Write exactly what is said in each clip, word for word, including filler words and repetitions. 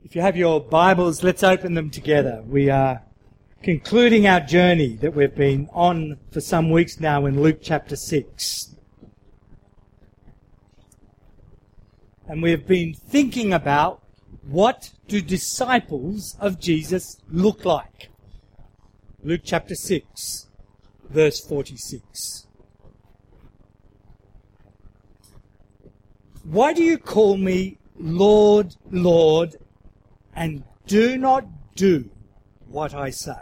If you have your Bibles, let's open them together. We are concluding our journey that we've been on for some weeks now in Luke chapter six. And we've been thinking about what do disciples of Jesus look like. Luke chapter six, verse forty-six. Why do you call me Lord, Lord, and do not do what I say?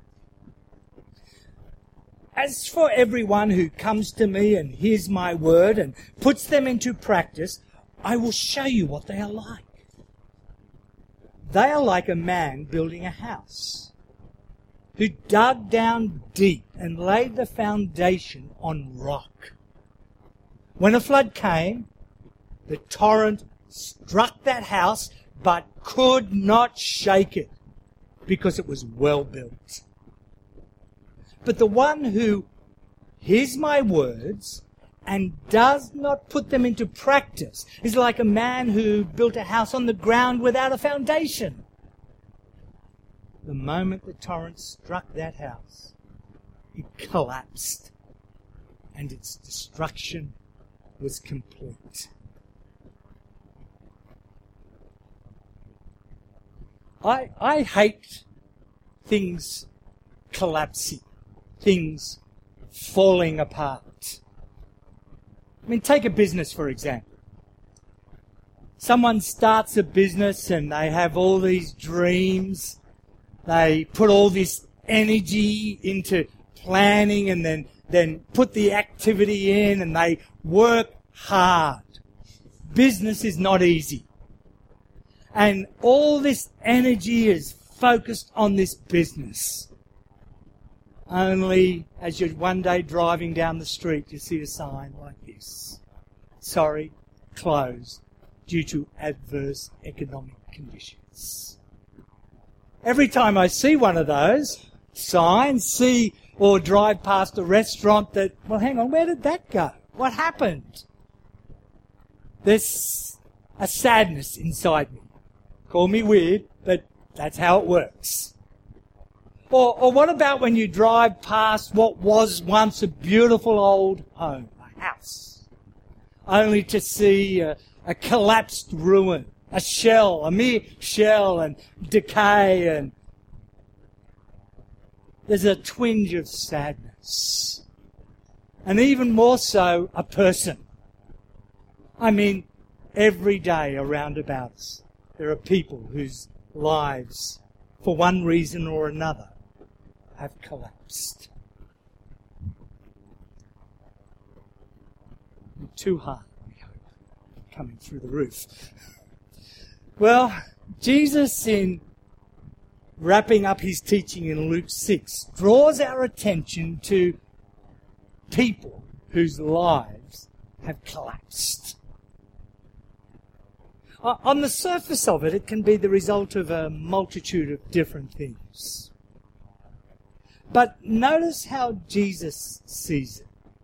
As for everyone who comes to me and hears my word and puts them into practice, I will show you what they are like. They are like a man building a house, who dug down deep and laid the foundation on rock. When a flood came, the torrent struck that house, but could not shake it, because it was well built. But the one who hears my words and does not put them into practice is like a man who built a house on the ground without a foundation. The moment the torrent struck that house, it collapsed, and its destruction was complete. I, I hate things collapsing, things falling apart. I mean, take a business, for example. Someone starts a business and they have all these dreams. They put all this energy into planning and then, then put the activity in, and they work hard. Business is not easy. And all this energy is focused on this business. Only as you're one day driving down the street, you see a sign like this. Sorry, closed due to adverse economic conditions. Every time I see one of those signs, see or drive past a restaurant that, well, hang on, where did that go? What happened? There's a sadness inside me. Call me weird, but that's how it works. Or, or what about when you drive past what was once a beautiful old home, a house, only to see a, a collapsed ruin, a shell, a mere shell, and decay, and there's a twinge of sadness. And even more so, a person. I mean, every day around about us, there are people whose lives, for one reason or another, have collapsed. Too hard, we hope, coming through the roof. Well, Jesus, in wrapping up his teaching in Luke six, draws our attention to people whose lives have collapsed. On the surface of it, it can be the result of a multitude of different things. But notice how Jesus sees it.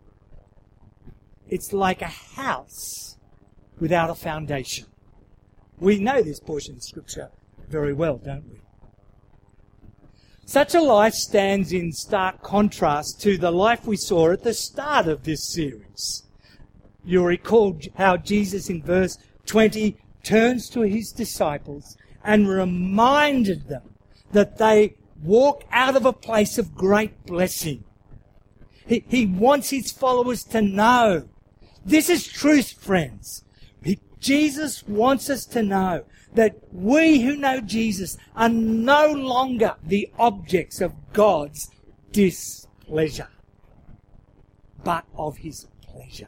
It's like a house without a foundation. We know this portion of Scripture very well, don't we? Such a life stands in stark contrast to the life we saw at the start of this series. You'll recall how Jesus in verse twenty turns to his disciples and reminded them that they walk out of a place of great blessing. He, he wants his followers to know. This is truth, friends. He, Jesus wants us to know that we who know Jesus are no longer the objects of God's displeasure, but of his pleasure.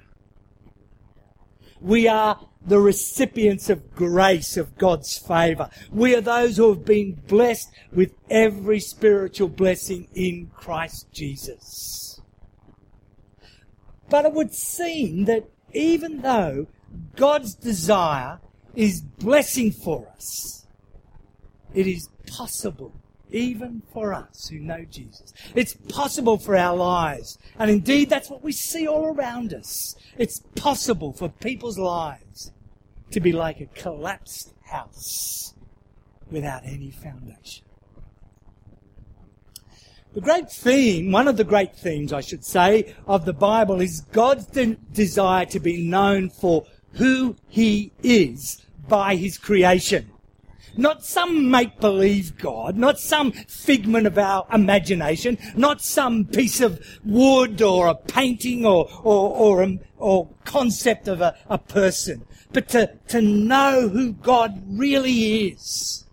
We are the recipients of grace, of God's favour. We are those who have been blessed with every spiritual blessing in Christ Jesus. But it would seem that even though God's desire is blessing for us, it is possible even for us who know Jesus. It's possible for our lives. And indeed, that's what we see all around us. It's possible for people's lives to be like a collapsed house without any foundation. The great theme, one of the great themes, I should say, of the Bible is God's de- desire to be known for who He is by His creation. Not some make-believe God, not some figment of our imagination, not some piece of wood or a painting or or or, a, or concept of a, a person, but to, to know who God really is.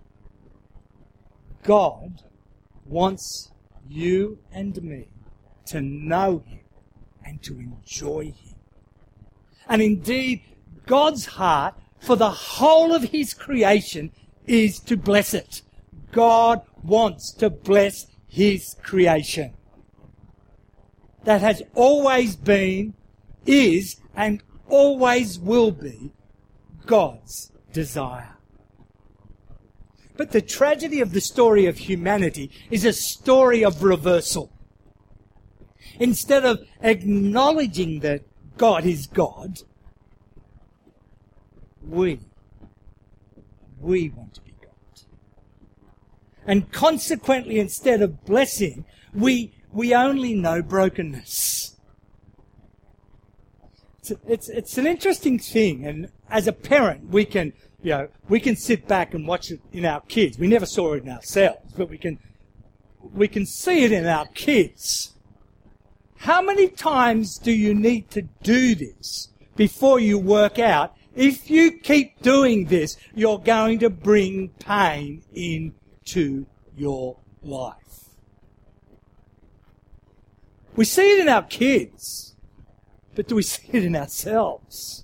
God wants you and me to know Him and to enjoy Him. And indeed, God's heart for the whole of His creation is to bless it. God wants to bless His creation. That has always been, is, and always will be God's desire. But the tragedy of the story of humanity is a story of reversal. Instead of acknowledging that God is God, we, we want to be God. And consequently, instead of blessing, we, we only know brokenness. It's, it's, it's an interesting thing, and as a parent, we can You know, we can sit back and watch it in our kids. We never saw it in ourselves, but we can, we can see it in our kids. How many times do you need to do this before you work out, if you keep doing this, you're going to bring pain into your life? We see it in our kids, but do we see it in ourselves?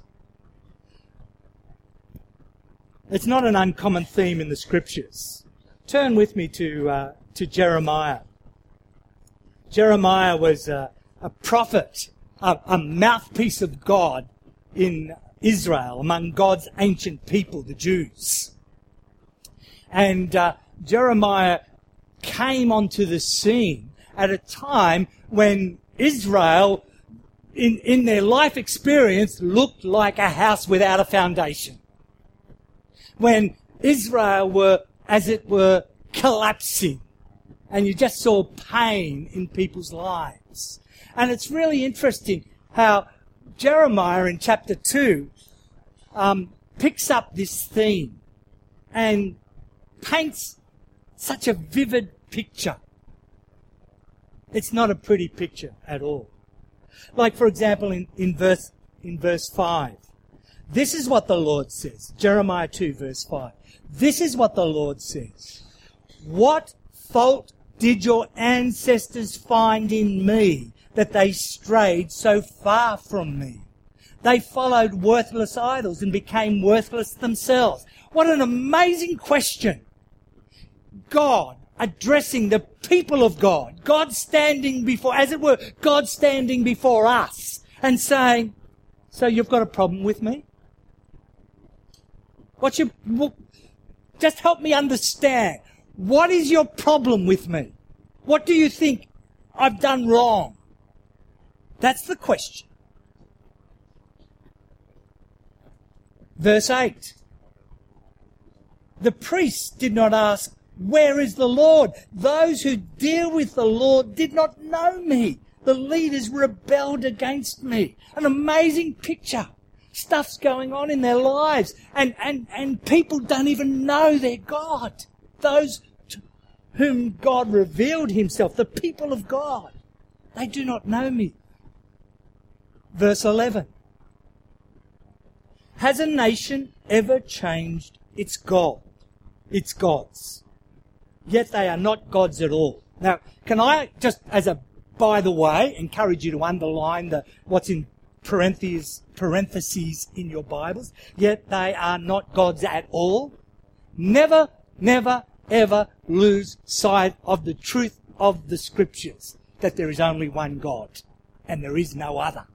It's not an uncommon theme in the Scriptures. Turn with me to uh, to Jeremiah. Jeremiah was a, a prophet, a, a mouthpiece of God in Israel, among God's ancient people, the Jews. And uh, Jeremiah came onto the scene at a time when Israel, in, in their life experience, looked like a house without a foundation. When Israel were, as it were, collapsing, and you just saw pain in people's lives. And it's really interesting how Jeremiah in chapter two um, picks up this theme and paints such a vivid picture. It's not a pretty picture at all. Like, for example, in, in verse in verse five. This is what the Lord says. Jeremiah two, verse five. This is what the Lord says. What fault did your ancestors find in me that they strayed so far from me? They followed worthless idols and became worthless themselves. What an amazing question. God addressing the people of God. God standing before, as it were, God standing before us and saying, so you've got a problem with me? What's your, just help me understand. What is your problem with me? What do you think I've done wrong? That's the question. Verse eight. The priests did not ask, where is the Lord? Those who deal with the Lord did not know me. The leaders rebelled against me. An amazing picture. Stuff's going on in their lives. And, and, and people don't even know their God. Those to whom God revealed Himself, the people of God, they do not know me. Verse eleven. Has a nation ever changed its God, its gods? Yet they are not gods at all. Now, can I just, as a by the way, encourage you to underline the what's in parentheses, parentheses in your Bibles? Yet they are not gods at all. Never, never, ever lose sight of the truth of the Scriptures, that there is only one God and there is no other.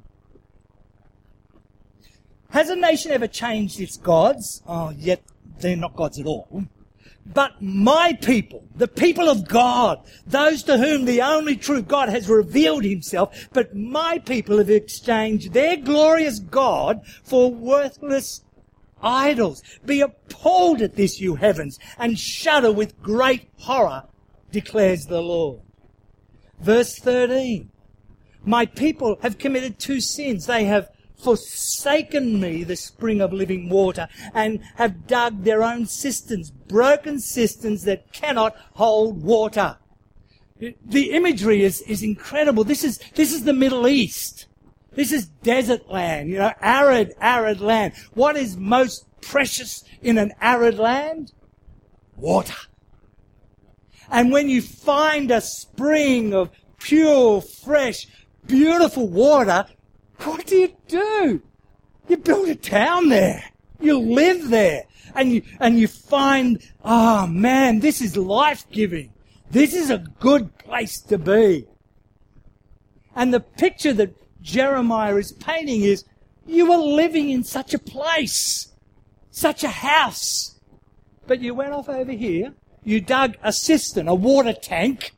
Has a nation ever changed its gods? Oh, yet they're not gods at all. But my people, the people of God, those to whom the only true God has revealed Himself, but my people have exchanged their glorious God for worthless idols. Be appalled at this, you heavens, and shudder with great horror, declares the Lord. Verse thirteen. My people have committed two sins. They have forsaken me, the spring of living water, and have dug their own cisterns, broken cisterns that cannot hold water. The imagery is, is incredible. This is, this is the Middle East. This is desert land, you know, arid, arid land. What is most precious in an arid land? Water. And when you find a spring of pure, fresh, beautiful water, what do you do? You build a town there. You live there. And you, and you find, oh man, this is life-giving. This is a good place to be. And the picture that Jeremiah is painting is, you were living in such a place, such a house. But you went off over here, you dug a cistern, a water tank,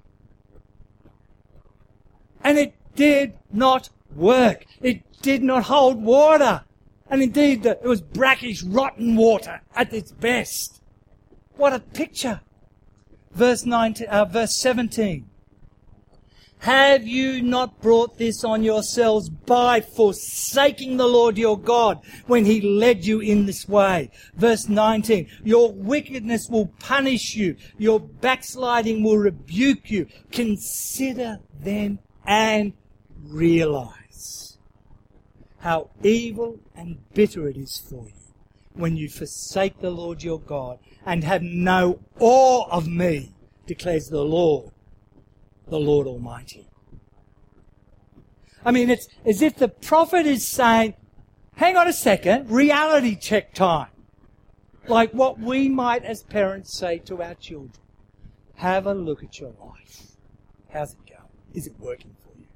and it did not work. It did not hold water. And indeed, it was brackish, rotten water at its best. What a picture. Verse nineteen, uh, verse seventeen. Have you not brought this on yourselves by forsaking the Lord your God when he led you in this way? Verse nineteen. Your wickedness will punish you. Your backsliding will rebuke you. Consider then and realize how evil and bitter it is for you when you forsake the Lord your God and have no awe of me, declares the Lord, the Lord Almighty. I mean, it's as if the prophet is saying, hang on a second, reality check time. Like what we might as parents say to our children. Have a look at your life. How's it going? Is it working for you?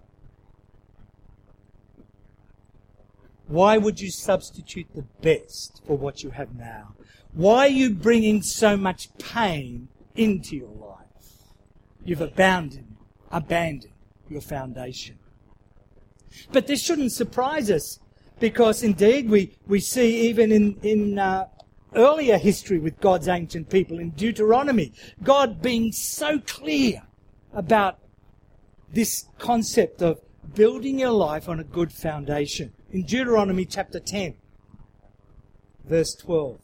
Why would you substitute the best for what you have now? Why are you bringing so much pain into your life? You've abandoned, abandoned your foundation. But this shouldn't surprise us, because indeed we, we see even in, in uh, earlier history with God's ancient people, in Deuteronomy, God being so clear about this concept of building your life on a good foundation. In Deuteronomy chapter ten, verse twelve.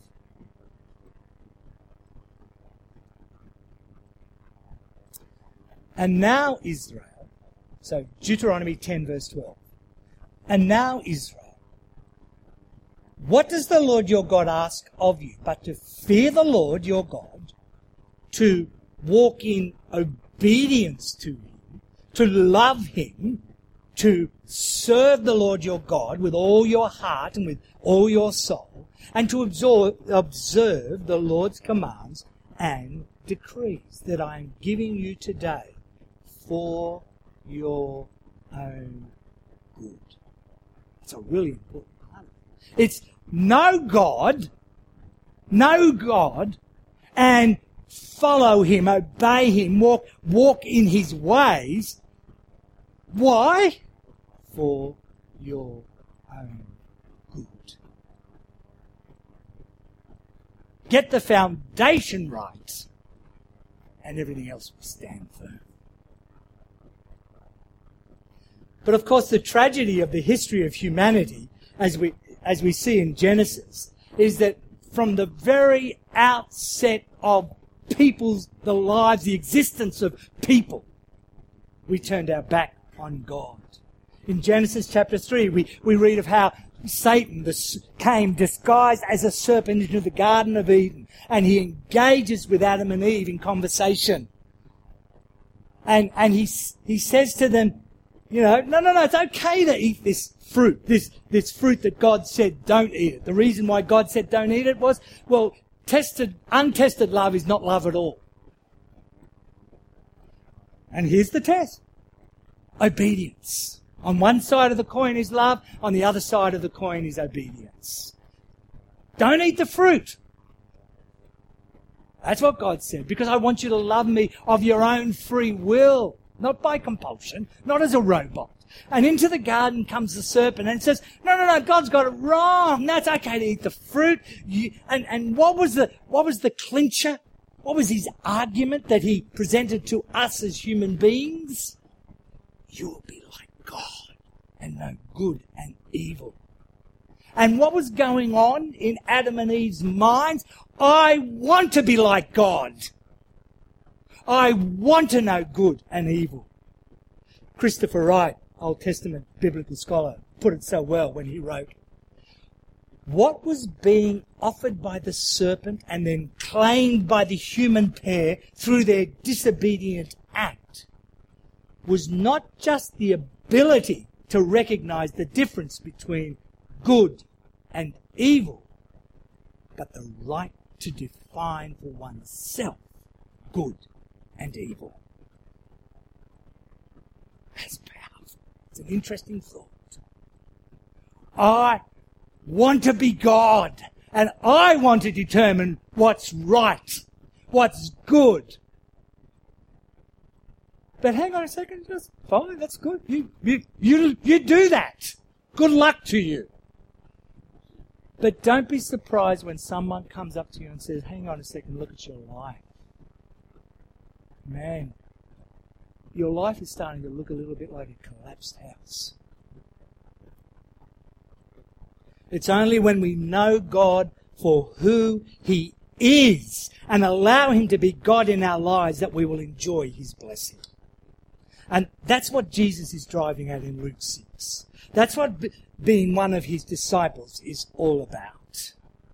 And now Israel, so Deuteronomy ten verse twelve. And now Israel, what does the Lord your God ask of you but to fear the Lord your God, to walk in obedience to him, to love him, to serve the Lord your God with all your heart and with all your soul, and to observe, observe the Lord's commands and decrees that I am giving you today for your own good. It's a really important part. It's know God, know God, and follow him, obey him, walk, walk in his ways. Why? For your own good. Get the foundation right, and everything else will stand firm. But of course, the tragedy of the history of humanity, as we as we see in Genesis, is that from the very outset of people's, the lives, the existence of people, we turned our back on God. In Genesis chapter three, we, we read of how Satan the, came disguised as a serpent into the Garden of Eden, and he engages with Adam and Eve in conversation. And, and he, he says to them, you know, no, no, no, it's okay to eat this fruit, this, this fruit that God said don't eat it. The reason why God said don't eat it was, well, tested, untested love is not love at all. And here's the test. Obedience. On one side of the coin is love, on the other side of the coin is obedience. Don't eat the fruit. That's what God said, because I want you to love me of your own free will, not by compulsion, not as a robot, And into the garden comes the serpent and says, no, no, no, God's got it wrong. No, it's okay to eat the fruit. You, and, and what was the, what was the clincher? What was his argument that he presented to us as human beings? You will be like God and know good and evil. And what was going on in Adam and Eve's minds? I want to be like God. I want to know good and evil. Christopher Wright, Old Testament biblical scholar, put it so well when he wrote, what was being offered by the serpent and then claimed by the human pair through their disobedient act was not just the ability to recognize the difference between good and evil, but the right to define for oneself good and evil. That's powerful. It's an interesting thought. I want to be God, and I want to determine what's right, what's good. But hang on a second, just fine, that's good. You, you, you, you do that. Good luck to you. But don't be surprised when someone comes up to you and says, hang on a second, look at your life. Man, your life is starting to look a little bit like a collapsed house. It's only when we know God for who He is and allow Him to be God in our lives that we will enjoy His blessing. And that's what Jesus is driving at in Luke six. That's what b- being one of His disciples is all about.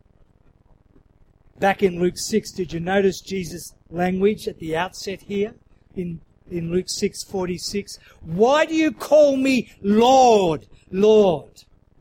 Back in Luke six, did you notice Jesus' language at the outset here in, in Luke six forty-six? Why do you call me Lord, Lord?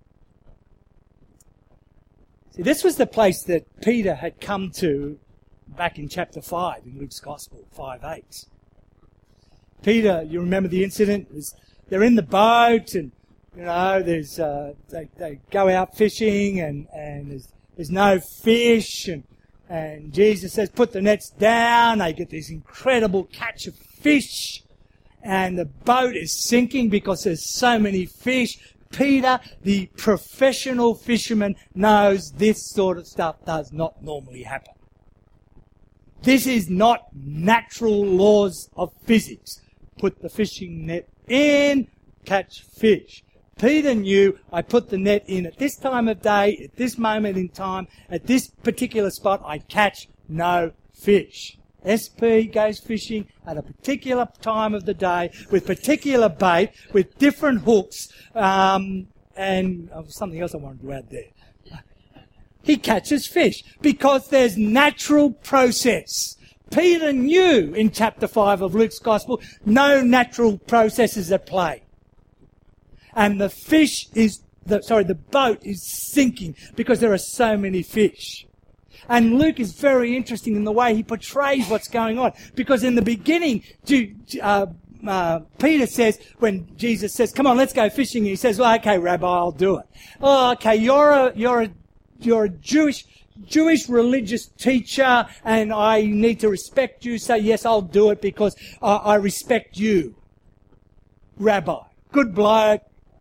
See, this was the place that Peter had come to back in chapter five in Luke's Gospel, five eight. Peter, you remember the incident? It was, they're in the boat and, you know, there's uh, they, they go out fishing and, and there's, there's no fish and, and Jesus says, put the nets down. They get this incredible catch of fish and the boat is sinking because there's so many fish. Peter, the professional fisherman, knows this sort of stuff does not normally happen. This is not natural laws of physics. Put the fishing net in, catch fish. Peter knew, I put the net in at this time of day, at this moment in time, at this particular spot, I catch no fish. S P goes fishing at a particular time of the day with particular bait, with different hooks, um, and oh, something else I wanted to add there. He catches fish because there's natural process. Peter knew in chapter five of Luke's Gospel, no natural processes at play. And the fish is, the, sorry, the boat is sinking because there are so many fish. And Luke is very interesting in the way he portrays what's going on. Because in the beginning, uh, uh, Peter says, when Jesus says, come on, let's go fishing, and he says, well, okay, Rabbi, I'll do it. Oh, okay, you're a, you're a, you're a Jewish, Jewish religious teacher, and I need to respect you, so yes, I'll do it because uh, I respect you. Rabbi. Good bloke.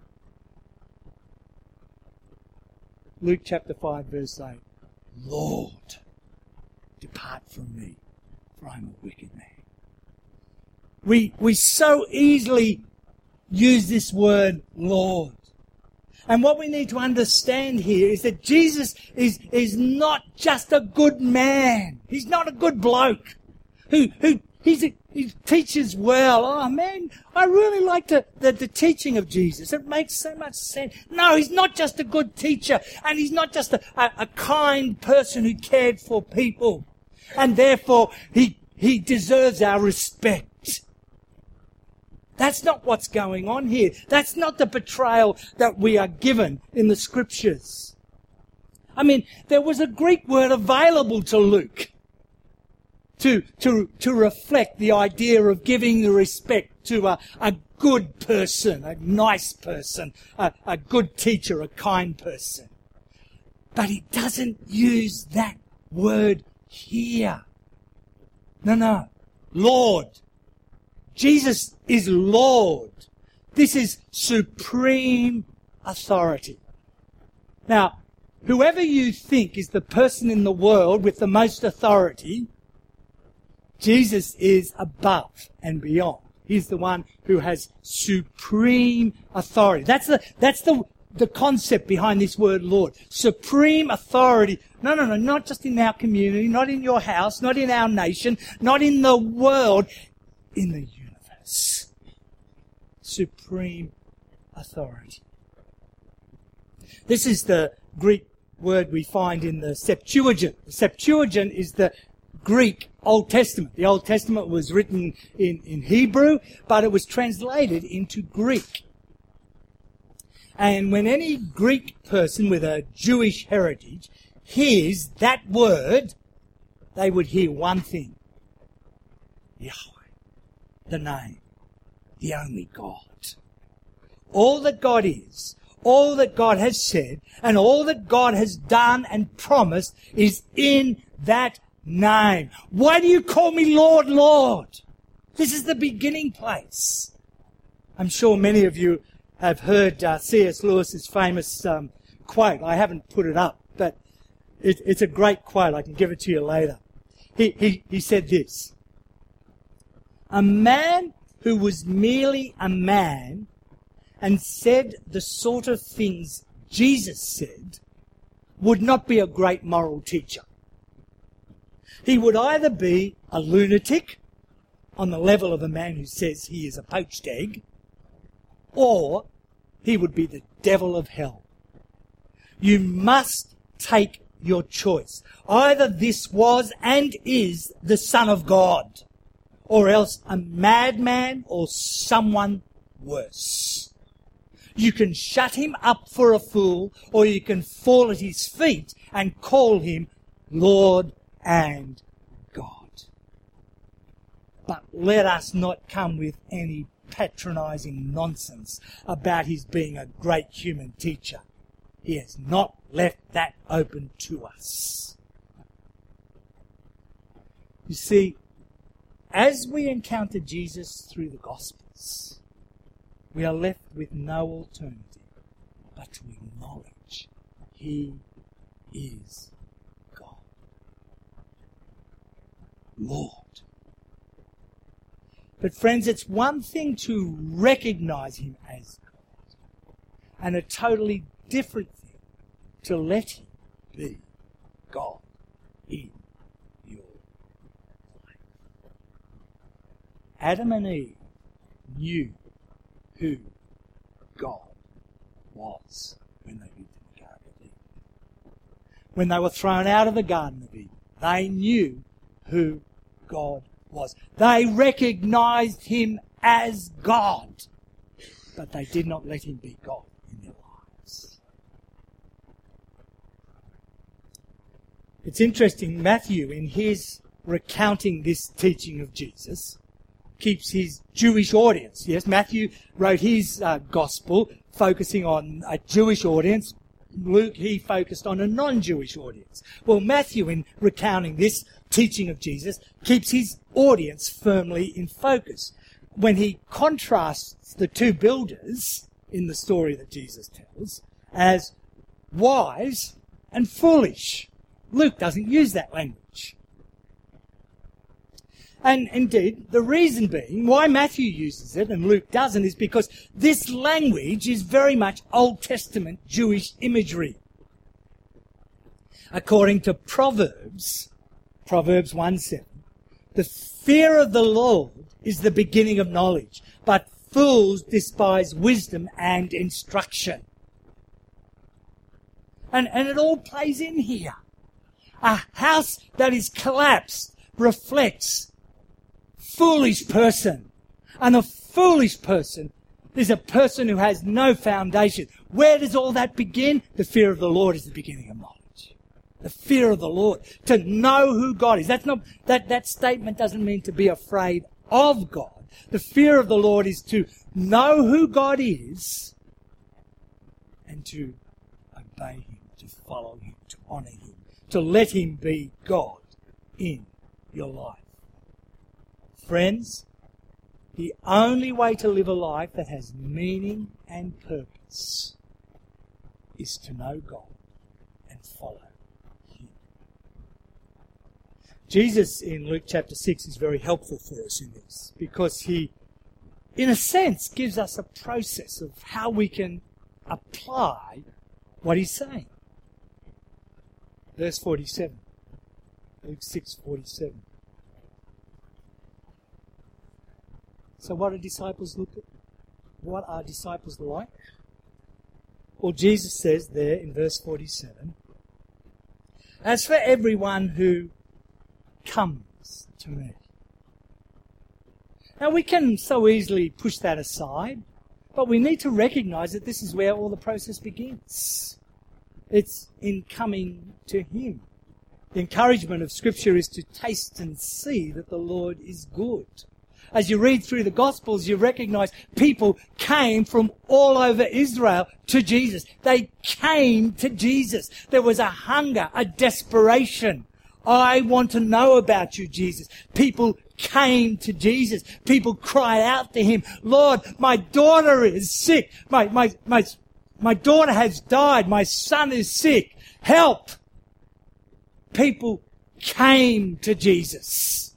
Luke chapter five, verse eight. Lord, depart from me, for I am a wicked man. We, we so easily use this word, Lord. And what we need to understand here is that Jesus is, is not just a good man. He's not a good bloke who, who, he's a, he teaches well. Oh man, I really like the, the, the teaching of Jesus. It makes so much sense. No, he's not just a good teacher, and he's not just a, a, a kind person who cared for people. And therefore, he, he deserves our respect. That's not what's going on here. That's not the portrayal that we are given in the Scriptures. I mean, there was a Greek word available to Luke to, to, to reflect the idea of giving the respect to a, a good person, a nice person, a, a good teacher, a kind person. But he doesn't use that word here. No, no. Lord. Jesus is Lord. This is supreme authority. Now, whoever you think is the person in the world with the most authority, Jesus is above and beyond. He's the one who has supreme authority. That's the, that's the, the concept behind this word Lord. Supreme authority. No, no, no, not just in our community, not in your house, not in our nation, not in the world, in the universe. Supreme authority. This is the Greek word we find in the Septuagint. The Septuagint is the Greek Old Testament. The Old Testament was written in, in Hebrew, but it was translated into Greek. And when any Greek person with a Jewish heritage hears that word, they would hear one thing. Yahweh, the name, the only God. All that God is, all that God has said, and all that God has done and promised is in that name. Why do you call me Lord, Lord? This is the beginning place. I'm sure many of you have heard uh, C S Lewis's famous um, quote. I haven't put it up, but it, it's a great quote. I can give it to you later. He, he, he said this: a man who was merely a man and said the sort of things Jesus said would not be a great moral teacher. He would either be a lunatic on the level of a man who says he is a poached egg, or he would be the devil of hell. You must take your choice. Either this was and is the Son of God, or else a madman or someone worse. You can shut him up for a fool, or you can fall at his feet and call him Lord and God. But let us not come with any patronizing nonsense about his being a great human teacher. He has not left that open to us. You see, as we encounter Jesus through the Gospels, we are left with no alternative but to acknowledge he is God. Lord. But friends, it's one thing to recognize him as God, and a totally different thing to let him be God in your life. Adam and Eve knew who God was when they lived in the Garden of Eden. When they were thrown out of the Garden of Eden, they knew who God was. They recognized him as God, but they did not let him be God in their lives. It's interesting, Matthew, in his recounting this teaching of Jesus, keeps his Jewish audience. Yes, Matthew wrote his uh, gospel focusing on a Jewish audience. Luke, he focused on a non-Jewish audience. Well, Matthew, in recounting this teaching of Jesus, keeps his audience firmly in focus. When he contrasts the two builders in the story that Jesus tells as wise and foolish. Luke doesn't use that language. And indeed, the reason being why Matthew uses it and Luke doesn't is because this language is very much Old Testament Jewish imagery. According to Proverbs, Proverbs one seven, the fear of the Lord is the beginning of knowledge, but fools despise wisdom and instruction. And, and it all plays in here. A house that is collapsed reflects foolish person. And a foolish person is a person who has no foundation. Where does all that begin? The fear of the Lord is the beginning of knowledge. The fear of the Lord. To know who God is. That's not, that, that statement doesn't mean to be afraid of God. The fear of the Lord is to know who God is and to obey him, to follow him, to honour him, to let him be God in your life. Friends, The only way to live a life that has meaning and purpose is to know God and follow Him. Jesus in Luke chapter six is very helpful for us in this, because He, in a sense, gives us a process of how we can apply what He's saying. Verse forty-seven. Luke six forty-seven. So what are disciples look at? What are disciples like? Well, Jesus says there in verse forty-seven, as for everyone who comes to me. Now we can so easily push that aside, but we need to recognise that this is where all the process begins. It's in coming to Him. The encouragement of Scripture is to taste and see that the Lord is good. As you read through the Gospels, you recognise people came from all over Israel to Jesus. They came to Jesus. There was a hunger, a desperation. I want to know about you, Jesus. People came to Jesus. People cried out to Him, Lord, my daughter is sick. My, my, my, my daughter has died. My son is sick. Help. People came to Jesus.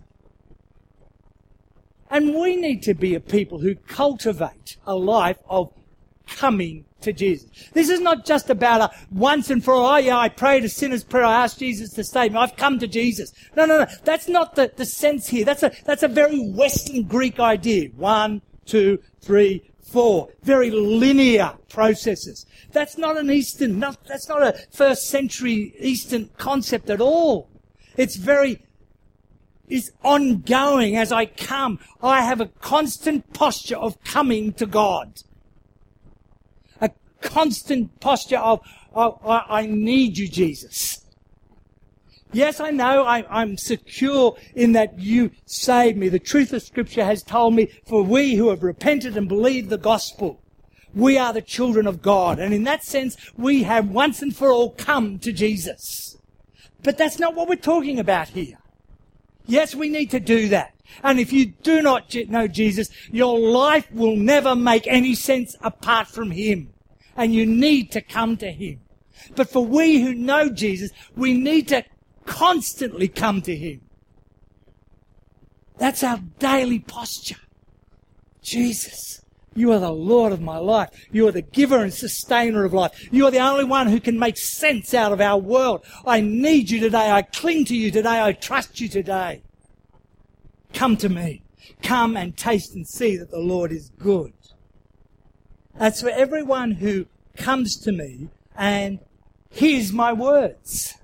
And we need to be a people who cultivate a life of coming to Jesus. This is not just about a once and for all, oh yeah, I prayed a sinner's prayer, I asked Jesus to save me, I've come to Jesus. No, no, no. That's not the, the sense here. That's a, that's a very Western Greek idea. One, two, three, four. Very linear processes. That's not an Eastern, not, that's not a first century Eastern concept at all. It's very is ongoing as I come. I have a constant posture of coming to God. A constant posture of, oh, I, I need you, Jesus. Yes, I know I, I'm secure in that you saved me. The truth of Scripture has told me, for we who have repented and believed the gospel, we are the children of God. And in that sense, we have once and for all come to Jesus. But that's not what we're talking about here. Yes, we need to do that. And if you do not know Jesus, your life will never make any sense apart from Him. And you need to come to Him. But for we who know Jesus, we need to constantly come to Him. That's our daily posture. Jesus, you are the Lord of my life. You are the giver and sustainer of life. You are the only one who can make sense out of our world. I need you today. I cling to you today. I trust you today. Come to me. Come and taste and see that the Lord is good. That's for everyone who comes to me and hears my words.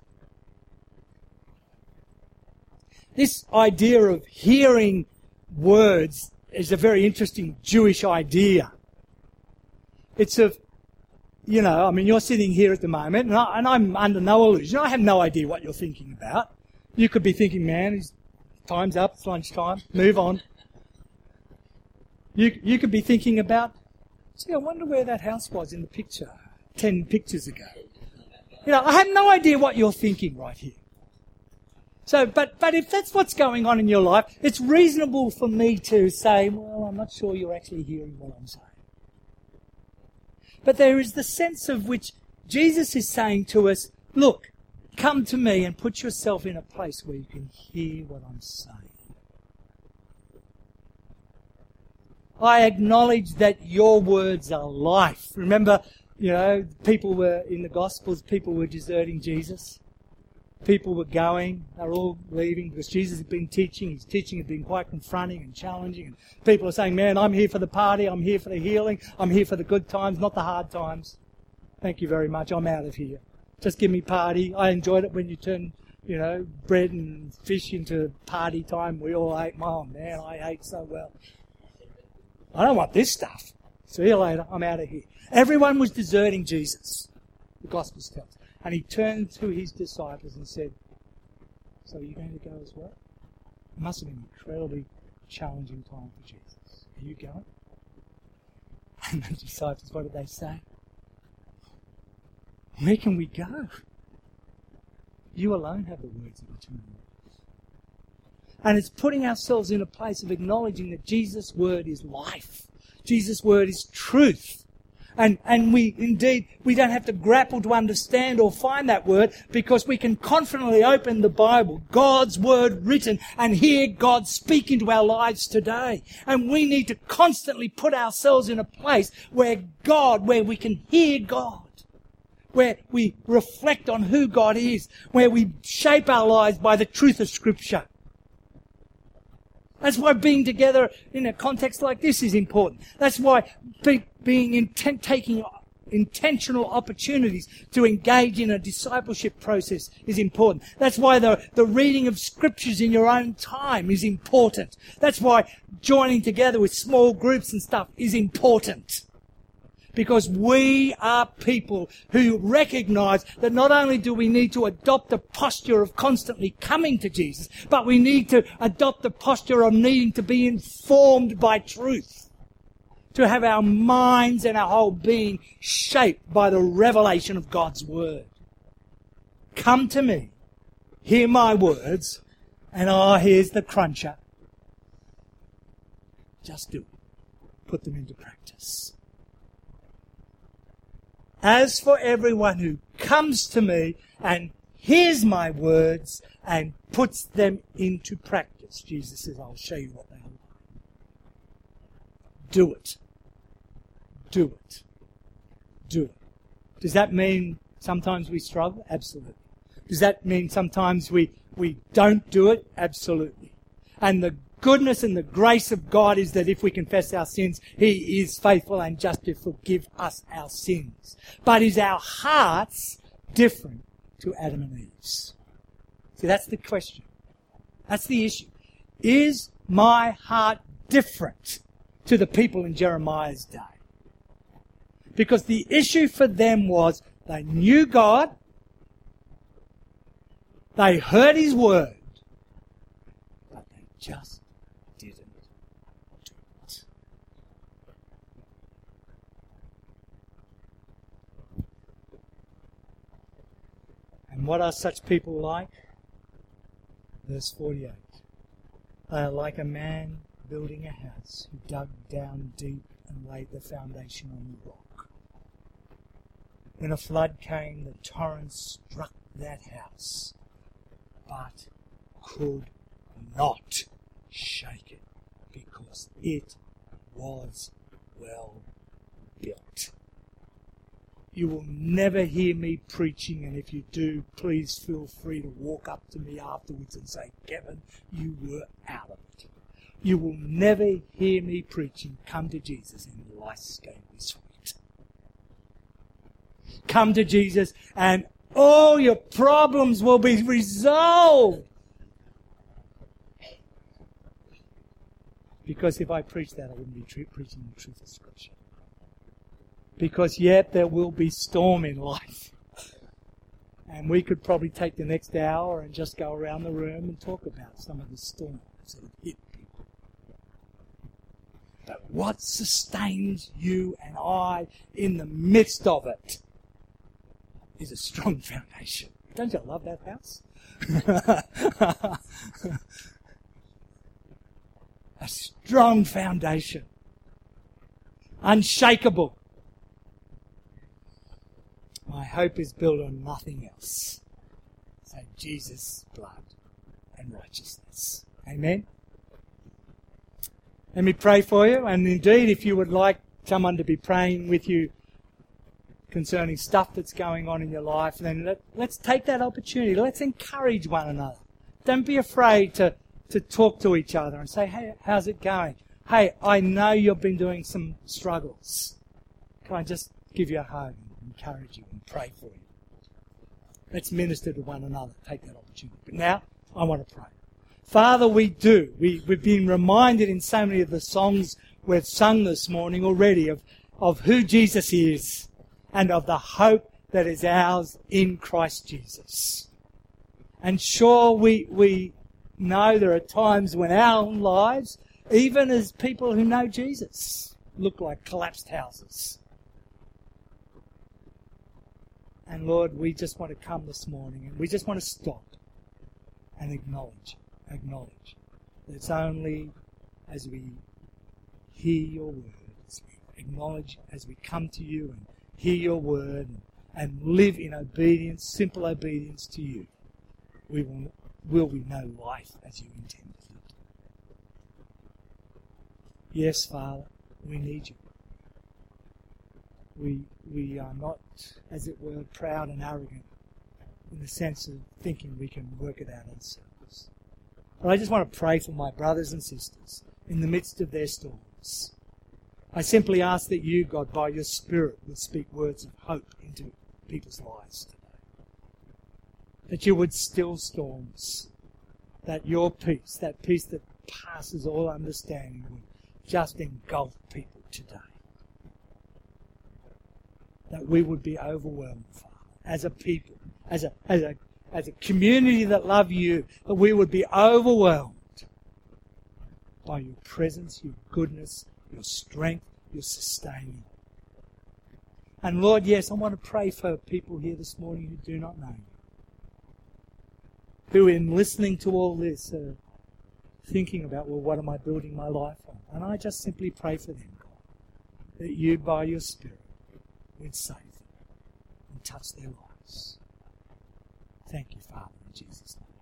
This idea of hearing words is a very interesting Jewish idea. It's of, you know, I mean, you're sitting here at the moment, and, I, and I'm under no illusion. I have no idea what you're thinking about. You could be thinking, man, his time's up, it's lunchtime, move on. You, you could be thinking about, gee, I wonder where that house was in the picture ten pictures ago. You know, I have no idea what you're thinking right here. So, but, but if that's what's going on in your life, it's reasonable for me to say, well, I'm not sure you're actually hearing what I'm saying. But there is the sense of which Jesus is saying to us, look, come to me and put yourself in a place where you can hear what I'm saying. I acknowledge that your words are life. Remember, you know, people were, in the Gospels, people were deserting Jesus. People were going, they were all leaving because Jesus had been teaching. His teaching had been quite confronting and challenging. And people are saying, man, I'm here for the party, I'm here for the healing, I'm here for the good times, not the hard times. Thank you very much, I'm out of here. Just give me party. I enjoyed it when you turned, you know, bread and fish into party time. We all ate. Oh, man, I ate so well. I don't want this stuff. See you later, I'm out of here. Everyone was deserting Jesus, the Gospels tell us. And he turned to his disciples and said, so are you going to go as well? It must have been an incredibly challenging time for Jesus. Are you going? And the disciples, what did they say? Where can we go? You alone have the words of eternal life. And it's putting ourselves in a place of acknowledging that Jesus' word is life. Jesus' word is truth. And, and we, indeed, we don't have to grapple to understand or find that word, because we can confidently open the Bible, God's word written, and hear God speak into our lives today. And we need to constantly put ourselves in a place where God, where we can hear God, where we reflect on who God is, where we shape our lives by the truth of Scripture. That's why being together in a context like this is important. That's why be, being intent, taking intentional opportunities to engage in a discipleship process is important. That's why the, the reading of Scriptures in your own time is important. That's why joining together with small groups and stuff is important. Because we are people who recognise that not only do we need to adopt a posture of constantly coming to Jesus, but we need to adopt the posture of needing to be informed by truth. To have our minds and our whole being shaped by the revelation of God's Word. Come to me, hear my words, and ah, oh, here's the cruncher. Just do it. Put them into practice. As for everyone who comes to me and hears my words and puts them into practice, Jesus says, I'll show you what they are like. Do it. Do it. Do it. Does that mean sometimes we struggle? Absolutely. Does that mean sometimes we, we don't do it? Absolutely. And the goodness and the grace of God is that if we confess our sins, He is faithful and just to forgive us our sins. But is our hearts different to Adam and Eve's? See, that's the question. That's the issue. Is my heart different to the people in Jeremiah's day? Because the issue for them was they knew God, they heard His word, but they just didn't do it. And what are such people like? Verse forty-eight. They are like a man building a house who dug down deep and laid the foundation on the rock. When a flood came, the torrent struck that house, but could not shake it, because it was well built. You will never hear me preaching, and if you do, please feel free to walk up to me afterwards and say, Kevin, you were out of it. You will never hear me preaching, come to Jesus and life's going to be sweet. Come to Jesus and all your problems will be resolved. Because if I preach that, I wouldn't be tre- preaching the truth of Scripture. Because, yep, there will be storm in life. And we could probably take the next hour and just go around the room and talk about some of the storms that have hit people. But what sustains you and I in the midst of it is a strong foundation. Don't you love that house? A strong foundation. Unshakable. My hope is built on nothing else. So Jesus' blood and righteousness. Amen? Let me pray for you. And indeed, if you would like someone to be praying with you concerning stuff that's going on in your life, then let, let's take that opportunity. Let's encourage one another. Don't be afraid to, to talk to each other and say, hey, how's it going? Hey, I know you've been doing some struggles. Can I just give you a hug and encourage you and pray for you? Let's minister to one another. Take that opportunity. But now, I want to pray. Father, we do. We, we've been reminded in so many of the songs we've sung this morning already of, of who Jesus is, and of the hope that is ours in Christ Jesus. And sure, we we know there are times when our lives, even as people who know Jesus, look like collapsed houses. And Lord, we just want to come this morning and we just want to stop and acknowledge, acknowledge It's only as we hear your word, as we acknowledge, as we come to you and hear your word and, and live in obedience, simple obedience to you, we will, will we know life as you intended it. Yes, Father, we need you. We, we are not, as it were, proud and arrogant in the sense of thinking we can work it out ourselves. But I just want to pray for my brothers and sisters in the midst of their storms. I simply ask that you, God, by your Spirit, would speak words of hope into people's lives today. That you would still storms. That your peace, that peace that passes all understanding, would just engulf people today. That we would be overwhelmed, Father, as a people, as a, as a, as a community that love you, that we would be overwhelmed by your presence, your goodness, your strength, your sustaining. And Lord, yes, I want to pray for people here this morning who do not know you, who in listening to all this are thinking about, well, what am I building my life on? And I just simply pray for them, God, that you, by your Spirit, would save them and touch their lives. Thank you, Father, in Jesus' name.